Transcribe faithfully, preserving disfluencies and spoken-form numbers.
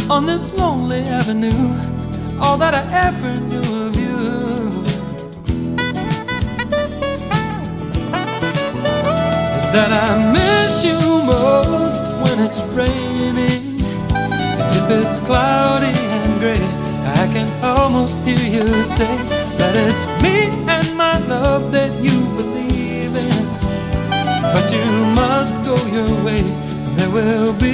on this lonely avenue, all that I ever knew of you is that I miss you most when it's raining. If it's cloudy and gray, I can almost hear you say that it's me and my love that you believe in. But you must go your way, there will be